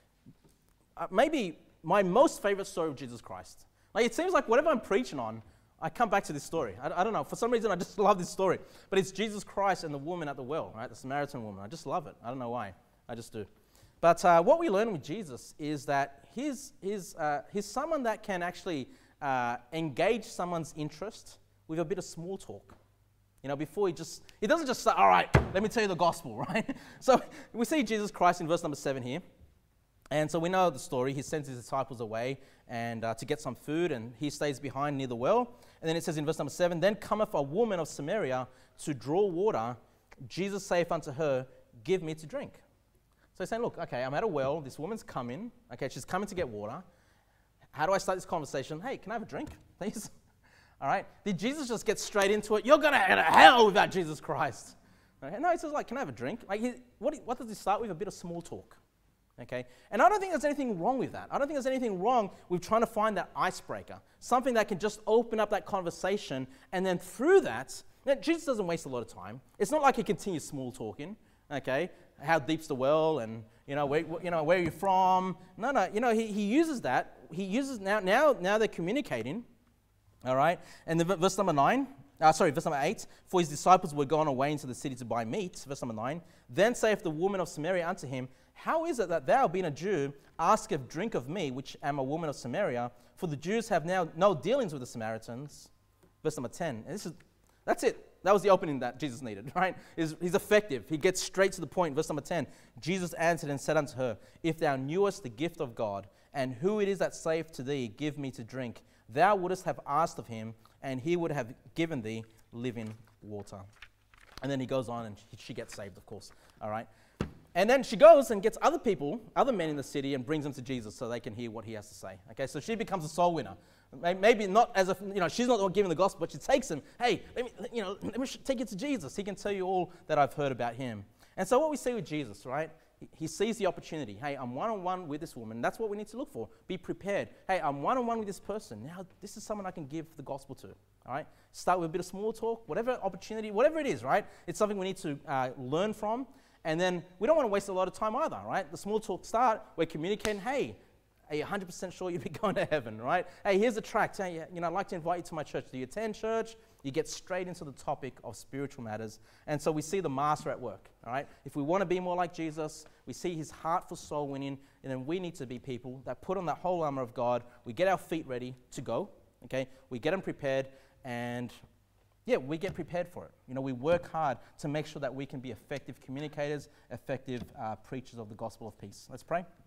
uh, maybe my most favorite story of Jesus Christ. Like, it seems like whatever I'm preaching on, I come back to this story. I, I don't know. For some reason, I just love this story. But it's Jesus Christ and the woman at the well, right? The Samaritan woman. I just love it. I don't know why. I just do. But uh, what we learn with Jesus is that he's, he's, uh, he's someone that can actually uh, engage someone's interest with a bit of small talk. You know, before he just, he doesn't just say, all right, let me tell you the gospel, right? So we see Jesus Christ in verse number seven here. And so we know the story. He sends his disciples away and uh, to get some food, and he stays behind near the well. And then it says in verse number seven, then cometh a woman of Samaria to draw water. Jesus saith unto her, give me to drink. So he's saying, look, okay, I'm at a well. This woman's coming. Okay, she's coming to get water. How do I start this conversation? Hey, can I have a drink, please? All right. Did Jesus just get straight into it? You're going to go to hell without Jesus Christ. Okay? No, he says, like, can I have a drink? Like, he, what, what does he start with? A bit of small talk. Okay? And I don't think there's anything wrong with that. I don't think there's anything wrong with trying to find that icebreaker, something that can just open up that conversation, and then through that, now, Jesus doesn't waste a lot of time. It's not like he continues small talking, okay? How deep's the well, and you know, where, you know, where are you from? No, no, you know, he, he uses that. He uses, now, now, now they're communicating, all right? And the verse number nine, uh, sorry, verse number eight, for his disciples were gone away into the city to buy meat, verse number nine, then saith the woman of Samaria unto him, how is it that thou, being a Jew, askest drink of me, which am a woman of Samaria? For the Jews have now no dealings with the Samaritans. Verse number ten. And this is, that's it. That was the opening that Jesus needed, right? He's, he's effective. He gets straight to the point. Verse number ten. Jesus answered and said unto her, if thou knewest the gift of God, and who it is that saith to thee, give me to drink, thou wouldest have asked of him, and he would have given thee living water. And then he goes on, and she gets saved, of course. All right. And then she goes and gets other people, other men in the city, and brings them to Jesus so they can hear what he has to say. Okay, so she becomes a soul winner. Maybe not as a, you know, she's not the one giving the gospel, but she takes him. Hey, let me, you know, let me take you to Jesus. He can tell you all that I've heard about him. And so what we see with Jesus, right? He sees the opportunity. Hey, I'm one-on-one with this woman. That's what we need to look for. Be prepared. Hey, I'm one-on-one with this person. Now, this is someone I can give the gospel to. All right? Start with a bit of small talk, whatever opportunity, whatever it is, right? It's something we need to uh, learn from. And then we don't want to waste a lot of time either, right? The small talk start, we're communicating, hey, are you one hundred percent sure you'll be going to heaven, right? Hey, here's a tract. Hey, you know, I'd like to invite you to my church. Do you attend church? You get straight into the topic of spiritual matters. And so we see the master at work, all right? If we want to be more like Jesus, we see his heart for soul winning, and then we need to be people that put on that whole armor of God. We get our feet ready to go, okay? We get them prepared, and yeah, we get prepared for it. You know, we work hard to make sure that we can be effective communicators, effective uh, preachers of the gospel of peace. Let's pray.